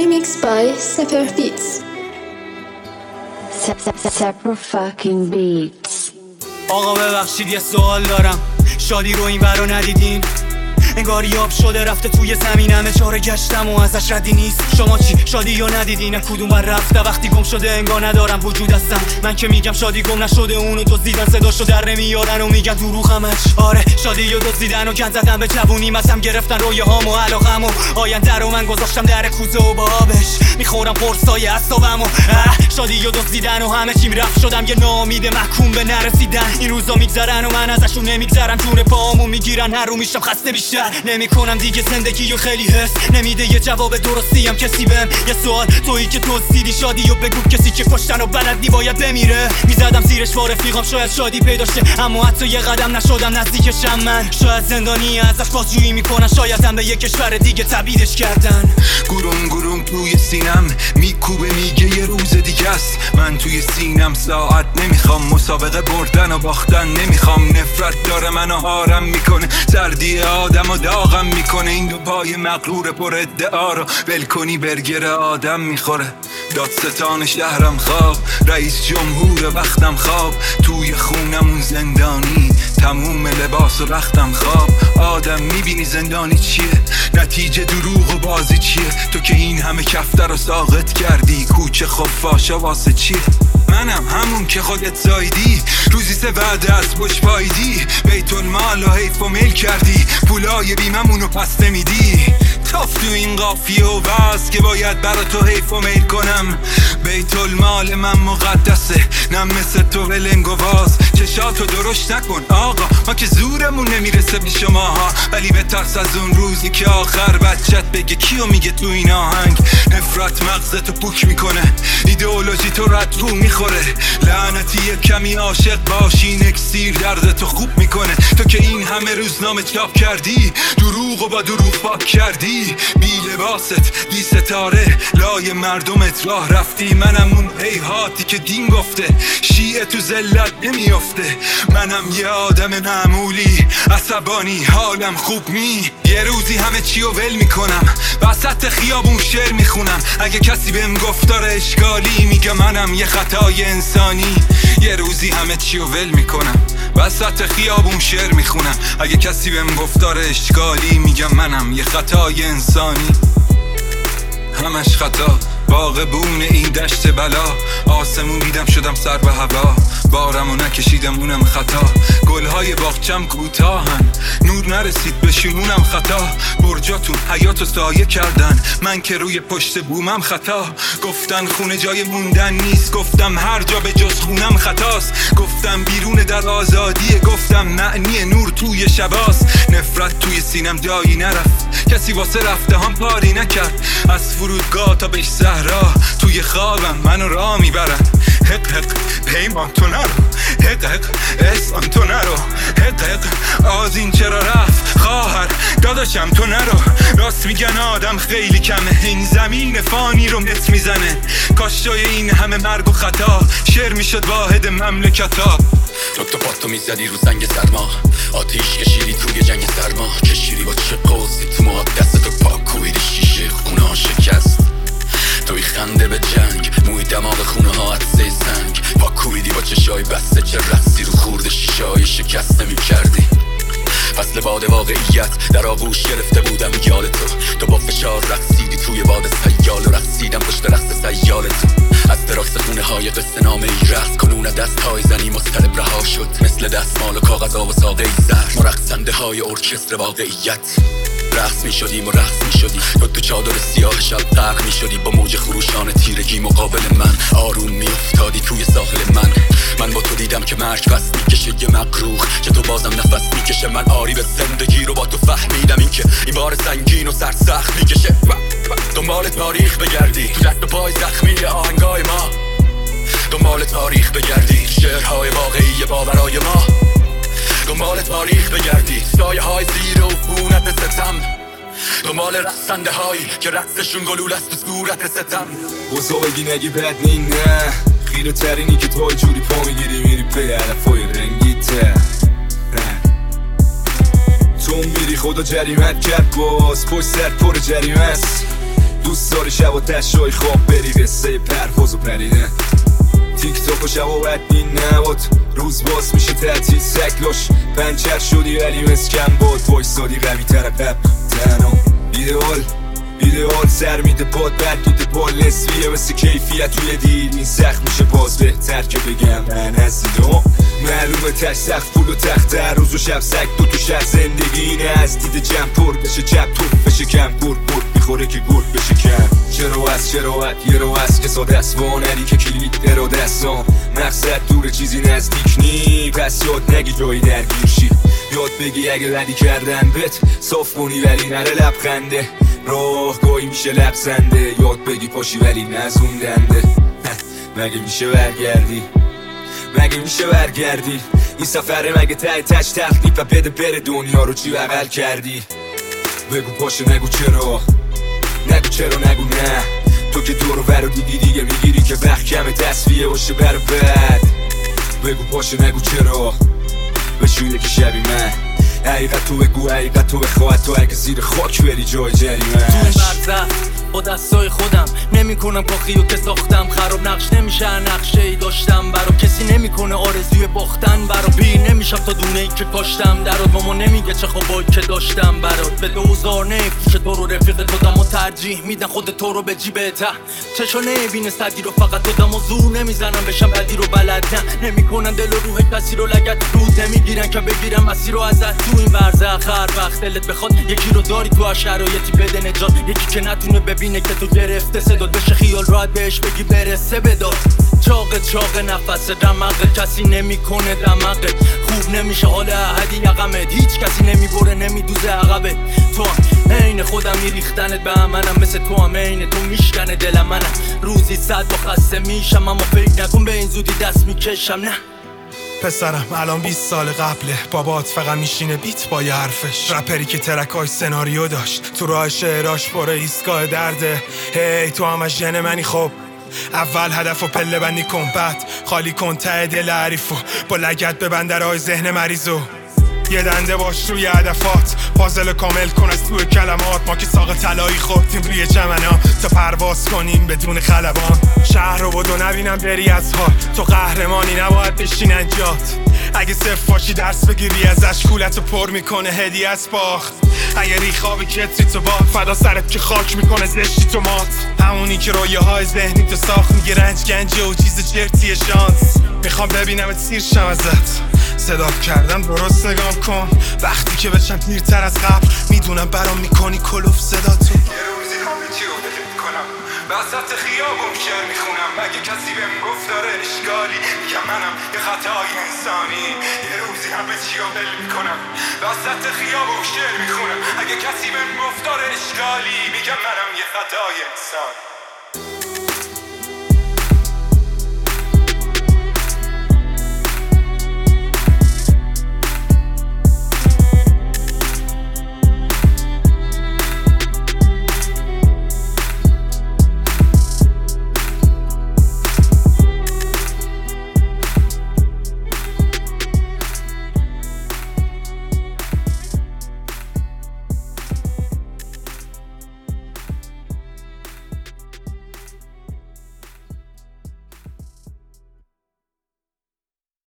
Remixed by Sefer Beats. Sefer fucking beats. آقا ببخشید یه سوال دارم، شادی رو این ورا ندیدین؟ انگار یاب شده رفته توی زمینمه، چاره گشتم و ازش ردی نیست. شما چی شادی یا ندیدین؟ کدوم بر رفته وقتی گم شده انگار ندارم وجود هستم. من که میگم شادی گم نشده، اونو دزدیدن صداشو در نمیارن و میگن دروغمش. آره شادی رو دزدیدن و گند زدن به جوونی، مثلا گرفتن رویاهامو علاقمو آینده رو من گذاشتم در کوزه و با آبش میخورم قرصای اعصابمو. شادی رو دزدیدن و همه چیم رفت، شدم یه ناامید محکوم به نرسیدن. این روزا میگذرن و من ازشون نمیگذرم، جون پامو میگیرن هر رو میشم خسته بیشتر. نمیکنم دیگه زندگی و خیلی حس نمیده یه جواب درستی هم کسی بهم. یه سوال تویی که دزدیدی شادی و بگو کسی که کشتن و بلدی باید بمیره. میزدم زیرش با رفیقام شاید شادی پیدا شه، اما حتی یه قدم نشدم نزدیکشم. من شاید زندانی ازش بازجویی میکنن، شاید هم به یه کشور دیگه تبعیدش کردن. گروم توی سینم میکوبه میگه یه روز دیگه است. من توی سینم ساعت نمیخوام، مسابقه بردن و باختن نمیخوام. نفرت داره منو هارم میکنه، سردی آدم و داغم میکنه. این دو پای مغرور پر ادعا رو ول کنی برگر آدم میخوره. دادستان شهرم خواب، رئیس جمهور وقتم خواب. توی خونمون زندانی، تموم لباس و رختم خواب. آدم میبینی زندانی چیه؟ نتیجه دروغ و بازی چیه؟ تو که این همه کفتر رو ساقط کردی، کوچه خفاشا واسه چیه؟ منم همون که خودت زایدی، روزی سه وعده از پشت پایدی. بیت المال و حیف و میل کردی، پولای بیممونو پس نمیدی. تاف تو این قافیه و وز که باید برا تو حیف و میل کنم. بیت المال من مقدسه، نه مثل تو ولنگ و واز. چشاتو درشت نکن آقا، ما که زورمون نمیرسه به شماها. ولی بترس از اون روزی که آخر بچت بگه کیو میگه تو این آهنگ. نفرت مغزتو پوک میکنه، ایدئولوژی تو رد رو میخوره. لعنتی کمی عاشق باشی، اکسیر دردتو خوب میکنه. تو که این همه روزنامه چاپ کردی، دروغ و با دروغ پاک کردی. بی لباست بی ستاره لای مردمت راه رفتی. منم اون هیهاتی که دین گفته شیعه تو ذلت نمیافته. منم یه آدم معمولی، عصبانی حالم خوب یه روزی همه چی رو ول میکنم، وسط خیابون شعر میخونم. اگه کسی بهم گفتار اشکالی، میگه منم یه خطای انسانی. یه روزی همه چی رو ول میکنم، وسط خیابون شعر میخونم. اگه کسی بهم گفتار اشکالی، میگم منم یه خطای انسانی. همش خطا، باغبون این دشت بلا. آسمون دیدم شدم سر به هوا، بارمو نکشیدم اونم خطا. گلهای باغچم کوتاهن، نور نرسید به شمونم خطا. برجاتون حیاتو سایه کردن، من که روی پشت بومم خطا. گفتن خونه جای موندن نیست، گفتم هر جا به جز خونم خطاست. گفتم بیرون در آزادیه، گفتم معنی نور توی شباست. نفرت توی سینم جایی نرفت، کسی واسه رفته هم پاری نکرد. از فرودگاه تا به صحرا، توی خوابم منو راه میبرن. حق حق پیمان تو نرو، حق حق اسم تو نرو. حق حق آزین چرا رفت خواهر داداشم تو نرو. راست میگن آدم خیلی کمه، این زمین فانی رو مت میزنه. کاش جای این همه مرگ و خطا شعر میشد واحد مملکتا. تو پاتو میزدی رو زنگ سرما، آتیش کشیدی توی جنگ سرما. کشیدی با چه قوسی تو موها، دستتو پاک کویدی شیشه خونه ها شکست. توی خنده به جنگ، موی دماغ خونه ها عدسه سنگ. پاک کویدی با چشای بسته، چه رقصی رو خورده شیشه های شکست نمی کردی. فصل باد واقعیت در آغوش گرفته بودم یاد تو با فشار رقصیدی توی باد سیال. و رقصیدم پشت رقص سیال تو. از دراکس خونه های قصه نامه ای رقص کنون دست های زنی مضطرب رها شد، مثل دستمال و کاغذ و ساقه ای زرد. ما رقصنده های ارکستر واقعیت رقص می شدیم و رقص می شدی. تو چادر سیاه شب غرق می شدی، با موج خروشان تیرگی مقابل من. آروم می افتادی توی ساحل من با تو دیدم که مرگ فصل می کشه یه مقروخ، که تو بازم نفس می کشه. من آری به زندگی رو با تو فهمیدم، این که این بار سنگین و سرسخت می کشه. دنبال تاریخ بگردی تو دست و پای زخمی آهنگای ما. دنبال تاریخ بگردی تو شعرهای واقعی باورای ما. دنبال تاریخ بگردی سایه های زیر و فونت ستم. دنبال رقصنده هایی که رقصشون گلول است تو صورت ستم. بزرگی نگی بد نه، خیره ترینی که توی جوری پا میگیری میری پی علفای رنگیته. تو میری خدا جریمت کرد، باز پشت سر پر جریمه است. دوست داری شب و تشای خواب بری قصه پرواز و پریدن تیک تاک و شب و بدبین نباد روز باز میشه تعطیل سکلاش پنچر شدی ولی مسکن باد وایستادی قوی تر قبل تنها ایدئال سر میده باد برگیده بال نصفیه مثل کیفیت توی دیل این سخت میشه باز بهتر که بگم من از اینا معلومه تش سخت فول و تخت هر روز و شب سگ تو شهر زندگی اینه از دید جمع پر بشه جب توف بشه کم برد میخوره که گرد بشه کم چرا یه رو از که ساده است وانری که کلید اراده استان مقصد دور چیزی نزدیک نی پس یاد نگی جایی درگیر شی یاد بگی اگه بدی کردن بهت صاف کنی ولی نره لبخنده راهگاهی میشه لبزنده یاد بگی پاشی ولی نزوندنده مگه میشه برگردی این سفره مگه ته تش تخلیف و بده بره دنیا رو چی بغل کردی بگو پاشه نگو چرا نگو نه تو که دورو برو دیگه میگیری که وقت کمه تصفیه باشه برو بد بگو پاشه نگو چرا بشو یکی شبی من حقیقت تو بگو حقیقت تو بخواه تو اگه زیر خاک بری جای جریمش با دستای خودم نمیکنم کاخیو که ساختم خراب نقش نمیشه نقشه ای داشتم برا کسی نمیکنه آرزوی باختن برا پیر نمیشم تا دونه ای که کاشتم درات ماما نمیگه چه خوابایی که داشتم برات به دوزار نمیفروشه تو رو رفیق تو دم و ترجیح میدن خود تو رو به جیبه ته چشا نمیبینه صدی رو فقط تو دم و زور نمیزنم بشم بدی رو بلد نه نمیکنن دل و روح کسی رو لگت روز نمیگیرن که بگیرم مسیر رو ازت تو این برزخ هر وقت دلت بخواد یکی رو داری تو هر شرایطی بده نجات یکی که نتونه ببینه که تو گرفته صدات بشه خیال راحت بهش بگی برسه بداد چاق نفس دماغت کسی نمیکنه دماغت خوب نمیشه حال احدی یقمت هیچ کسی نمیبره نمیدوزه عقبت تو هم عین خودم میریختنت به منم مثل تو هم عین تو میشکنه دلم منم روزی 100 با خسته میشم اما فکر نکن به این زودی دست میکشم نه پسرم الان 20 سال قبله بابات فقط میشینه بیت با یه حرفش رپری که ترکاش سناریو داشت تو راه شعراش پر ایستگاه درده هی تو هم از ژن منی خب اول هدف و پله بندی کن بعد خالی کن ته دل حریفو با لگت ببند درهای ذهن مریضو یه دنده باش روی هدفات پازل کامل کن از توی کلمات ما که ساق طلایی خوردیم روی چمنا تا پرواز کنیم بدون خلبان شهر رو بدو نبینم بری از حال تو قهرمانی نباید بشینن جات اگه صفر باشی درس بگیری ازش کولتو پر میکنه هدیه از باخت اگه ریخابی کتری تو باد فدا سرت که خاک میکنه زشتی تو مات همونی که رویه های ذهنی تو ساخت میگه رنج گنجه و چیز چرتیه شانس میخوام ببینمت سیر شم ازت صدات کردم درست نگام کن وقتی که بشم پیرتر از قبل میدونم برام میکنی کلوف صداتو یه روزی همیچی رو فکر میکنم وسط خیابون شعر میخونم اگه کسی بهم گفت داره اشکالی میگم منم یه خطای انسانی یه روزی همه چی رو دل میکنم وسط خیابون شعر میخونم اگه کسی بهم گفت داره اشکالی میگم منم یه خطای انسانی